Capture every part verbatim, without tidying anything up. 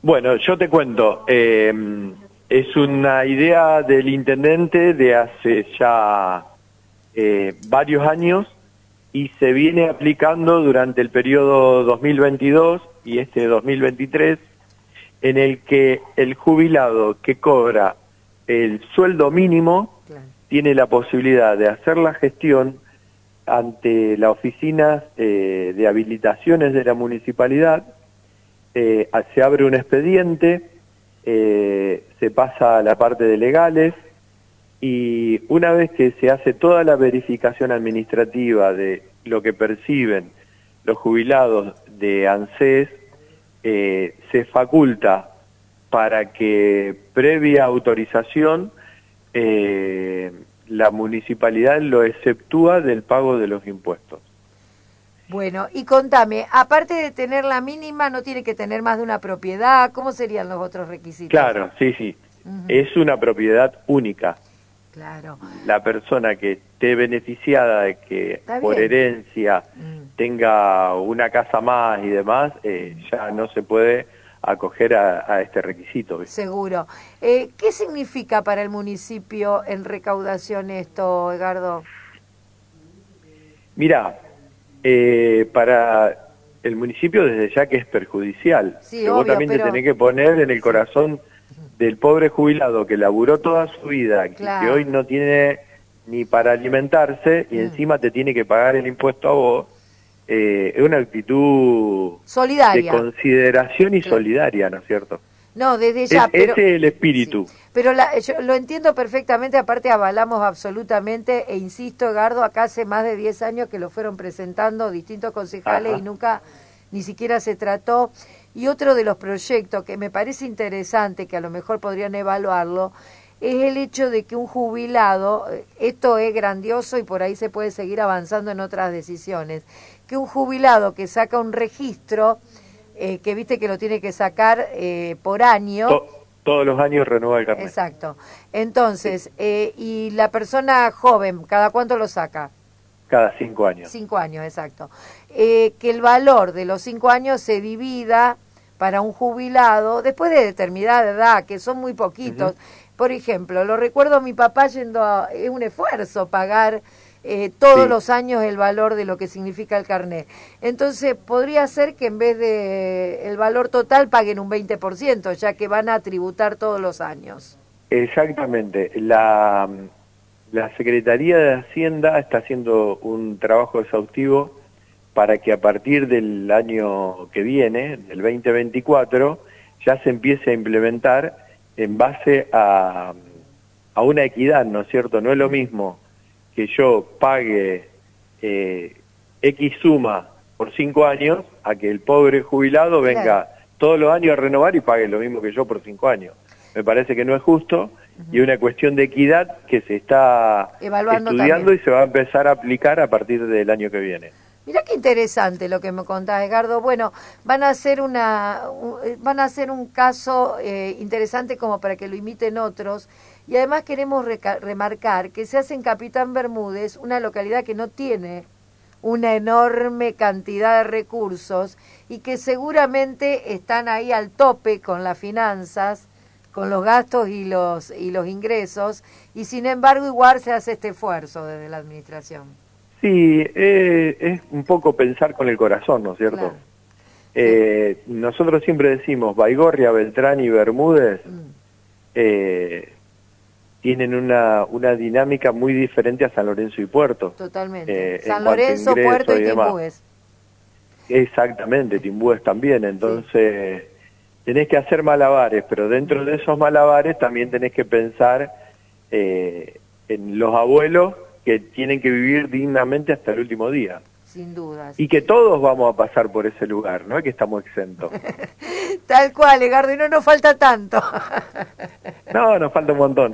Bueno, yo te cuento, eh, es una idea del intendente de hace ya eh, varios años y se viene aplicando durante el periodo dos mil veintidós y este dos mil veintitrés, en el que el jubilado que cobra el sueldo mínimo Claro. tiene la posibilidad de hacer la gestión ante la oficina eh, de habilitaciones de la municipalidad. Eh, se abre un expediente, eh, se pasa a la parte de legales y una vez que se hace toda la verificación administrativa de lo que perciben los jubilados de ANSES, eh, se faculta para que previa autorización eh, la municipalidad lo exceptúa del pago de los impuestos. Bueno, y contame, aparte de tener la mínima, ¿no tiene que tener más de una propiedad? ¿Cómo serían los otros requisitos? Claro, sí, sí. Uh-huh. Es una propiedad única. Claro. La persona que esté beneficiada de que por herencia mm. tenga una casa más y demás, eh, ya no se puede acoger a, a este requisito, ¿viste? Seguro. Eh, ¿Qué significa para el municipio en recaudación esto, Edgardo? Mirá, eh, para el municipio desde ya que es perjudicial. Sí, que obvio, vos también pero... te tenés que poner en el corazón del pobre jubilado que laburó toda su vida, claro. que hoy no tiene ni para alimentarse y mm. encima te tiene que pagar el impuesto a vos. Eh, es una actitud solidaria, de consideración y claro. solidaria, ¿no es cierto? No, desde ya. Es, pero, ese es el espíritu. Sí, pero la, yo lo entiendo perfectamente, aparte avalamos absolutamente, e insisto, Edgardo, acá hace más de diez años que lo fueron presentando distintos concejales. Ajá. Y nunca ni siquiera se trató. Y otro de los proyectos que me parece interesante, que a lo mejor podrían evaluarlo, es el hecho de que un jubilado, esto es grandioso y por ahí se puede seguir avanzando en otras decisiones, que un jubilado que saca un registro, eh, que viste que lo tiene que sacar eh, por año. To- todos los años renueva el carnet. Exacto. Entonces, sí. eh, y la persona joven, ¿cada cuánto lo saca? Cada cinco años. Cinco años, exacto. Eh, que el valor de los cinco años se divida para un jubilado después de determinada edad, que son muy poquitos. Uh-huh. Por ejemplo, lo recuerdo a mi papá yendo a... Es un esfuerzo pagar eh, todos sí. los años el valor de lo que significa el carnet. Entonces, podría ser que en vez de el valor total paguen un veinte por ciento, ya que van a tributar todos los años. Exactamente. La... La Secretaría de Hacienda está haciendo un trabajo exhaustivo para que a partir del año que viene, del veinte veinticuatro, ya se empiece a implementar en base a, a una equidad, ¿no es cierto? No es lo mismo que yo pague eh, X suma por cinco años a que el pobre jubilado venga claro. todos los años a renovar y pague lo mismo que yo por cinco años. Me parece que no es justo. Y una cuestión de equidad que se está evaluando estudiando también. Y se va a empezar a aplicar a partir del año que viene. Mirá qué interesante lo que me contás, Edgardo. Bueno, van a hacer una, un, van a hacer un caso eh, interesante como para que lo imiten otros. Y además queremos reca- remarcar que se hace en Capitán Bermúdez, una localidad que no tiene una enorme cantidad de recursos y que seguramente están ahí al tope con las finanzas, con los gastos y los y los ingresos, y sin embargo igual se hace este esfuerzo desde la administración. Sí, eh, es un poco pensar con el corazón, ¿no es cierto? Claro. Eh, sí. Nosotros siempre decimos, Baigorria, Beltrán y Bermúdez mm. eh, tienen una, una dinámica muy diferente a San Lorenzo y Puerto. Totalmente. Eh, San Lorenzo, Puerto y, y Timbúes. Exactamente, Timbúes también, entonces... Sí. Tenés que hacer malabares, pero dentro de esos malabares también tenés que pensar eh, en los abuelos que tienen que vivir dignamente hasta el último día. Sin duda. Y que todos vamos a pasar por ese lugar, no es que estamos exentos. Tal cual, Edgardo, y no nos falta tanto. No, nos falta un montón.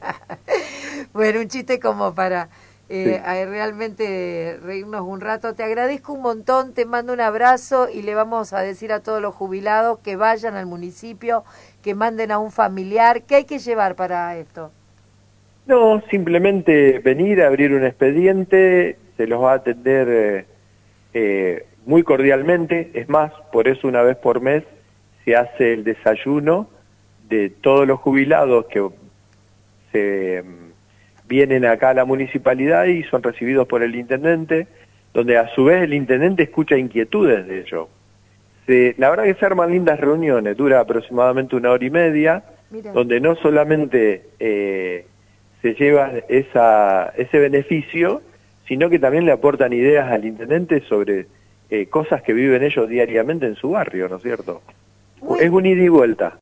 Bueno, un chiste como para... Eh, sí. realmente reírnos un rato. Te agradezco un montón, te mando un abrazo y le vamos a decir a todos los jubilados que vayan al municipio, que manden a un familiar. ¿Qué hay que llevar para esto? No, simplemente venir a abrir un expediente, se los va a atender eh, eh, muy cordialmente, es más, por eso una vez por mes se hace el desayuno de todos los jubilados que se vienen acá a la municipalidad y son recibidos por el intendente, donde a su vez el intendente escucha inquietudes de ellos. Se, la verdad que se arman lindas reuniones, dura aproximadamente una hora y media, Mira. donde no solamente eh, se lleva esa, ese beneficio, sino que también le aportan ideas al intendente sobre eh, cosas que viven ellos diariamente en su barrio, ¿no es cierto? Muy es un ida y vuelta.